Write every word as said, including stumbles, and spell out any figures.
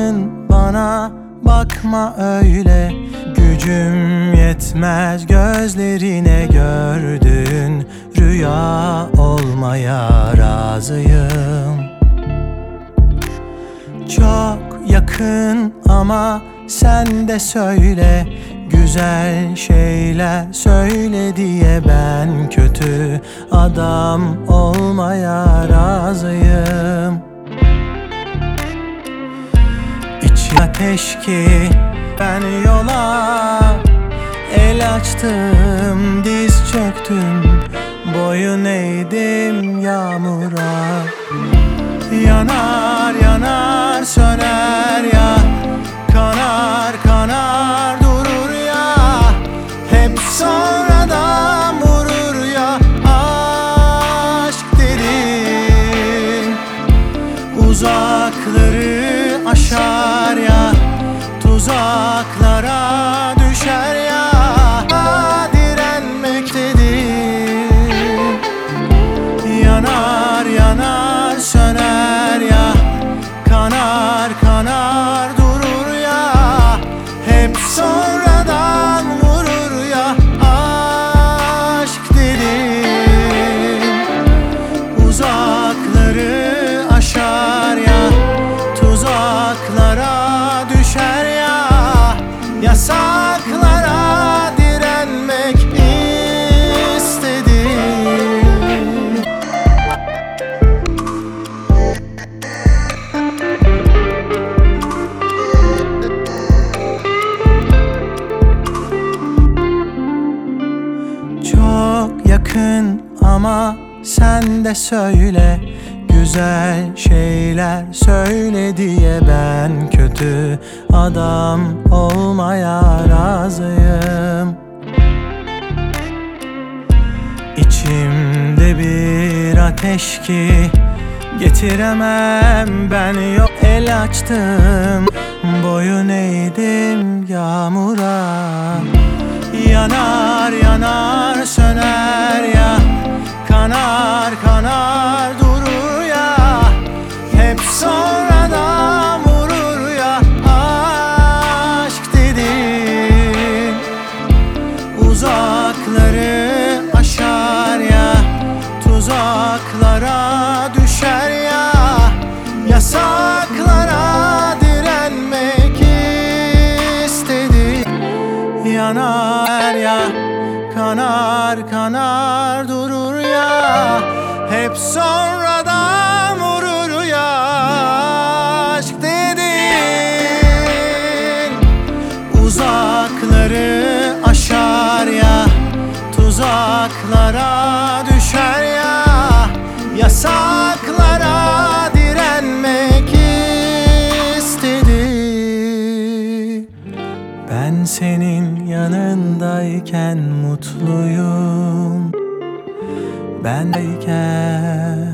yakın, bana bakma öyle. Gücüm yetmez gözlerine, gördüğün rüya olmaya razıyım. Çok yakın ama sen de söyle, güzel şeyler söyle diye ben kötü adam olmaya razıyım. İçim ateş ki ben yola el açtım, diz çöktüm, boyun eğdim yağmura. Yanar yanar söner ya, kanar kanar durur ya, hep sonradan vurur ya. Aşk derin uzakları aşar ya, tuzaklara düşer ya. Direnmek dedim, yanar yanar söner ya, kanar kanar durur ya, hep sonradan vurur ya. Aşk dedim uzakları aşar ya, tuzaklara düşer ya. Yasaklara direnmek istedim. Çok yakın ama sen de söyle, güzel şeyler söyle diye ben kötü adam olmaya razıyım. İçimde bir ateş ki getiremem ben, yok el açtım, boyun eğdim yağmura. Yanar yanar söner ya, kanar kanar durur ya, hep sonradan vurur ya. Aşk dedim uzakları aşar ya, tuzaklara düşer ya. Yasaklara direnmek istedim. Yanar ya, kanar kanar durur ya, hep sonradan vurur ya. Aşk dedin uzakları aşar ya, tuzaklara düşer ya. Yasaklara direnmek istedim. Ben senin yanındayken mutluyum, bendeyken